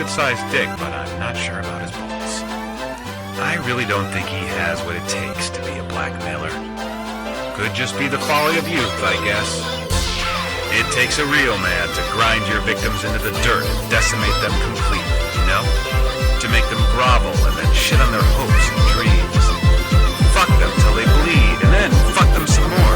good-sized dick, but I'm not sure about his balls. I really don't think he has what it takes to be a blackmailer. Could just be the folly of youth, I guess. It takes a real man to grind your victims into the dirt and decimate them completely, you know? To make them grovel and then shit on their hopes and dreams. Fuck them till they bleed, and then fuck them some more.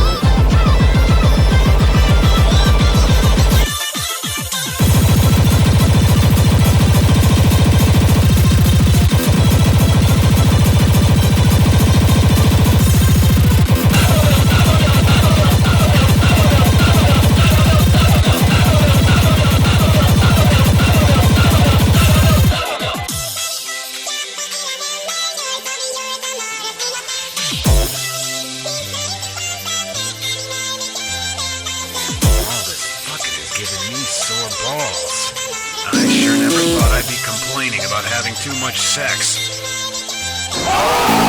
Giving me sore balls. I sure never thought I'd be complaining about having too much sex.